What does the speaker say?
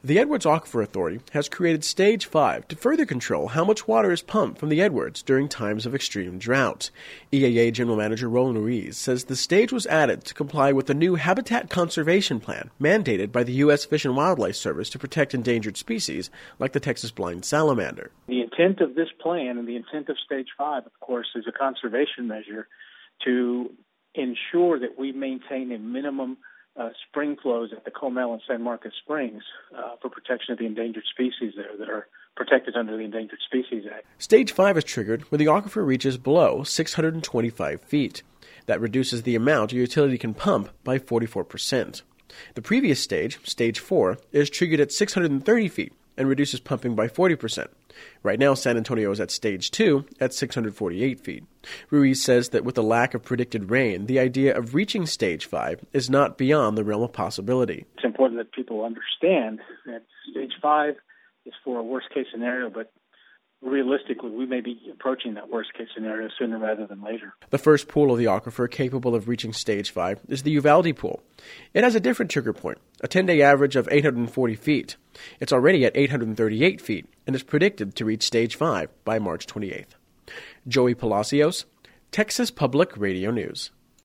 The Edwards Aquifer Authority has created Stage 5 to further control how much water is pumped from the Edwards during times of extreme drought. EAA General Manager Roland Ruiz says the stage was added to comply with the new Habitat Conservation Plan mandated by the U.S. Fish and Wildlife Service to protect endangered species like the Texas blind salamander. The intent of this plan and the intent of Stage 5, of course, is a conservation measure to ensure that we maintain a minimum spring flows at the Comal and San Marcos Springs for protection of the endangered species there that are protected under the Endangered Species Act. Stage 5 is triggered when the aquifer reaches below 625 feet. That reduces the amount a utility can pump by 44%. The previous stage, Stage 4, is triggered at 630 feet and reduces pumping by 40%. Right now, San Antonio is at Stage 2 at 648 feet. Ruiz says that with the lack of predicted rain, the idea of reaching Stage 5 is not beyond the realm of possibility. It's important that people understand that Stage 5 is for a worst-case scenario, but realistically, we may be approaching that worst-case scenario sooner rather than later. The first pool of the aquifer capable of reaching Stage 5 is the Uvalde Pool. It has a different trigger point, a 10-day average of 840 feet. It's already at 838 feet and is predicted to reach Stage 5 by March 28th. Joey Palacios, Texas Public Radio News.